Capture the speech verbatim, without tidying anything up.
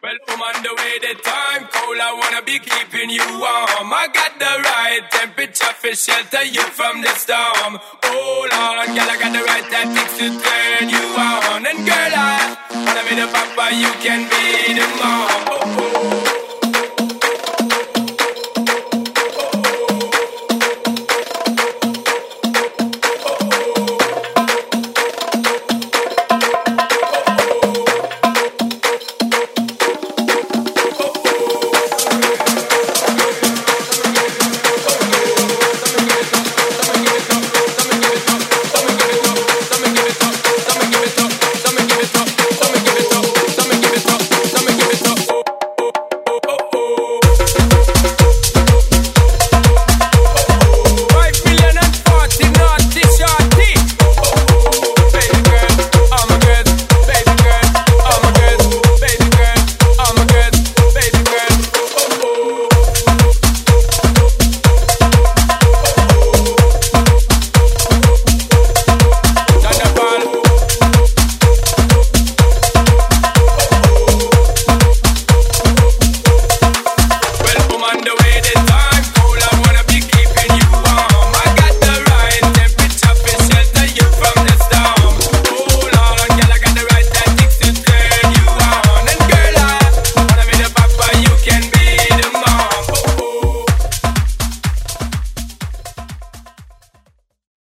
Well, I'm on the way, the time cold, I wanna be keeping you warm. I got the right temperature for shelter you from the storm. Hold on, girl, I got the right tactics to turn you on. And girl, I wanna be the papa, you can be the mom.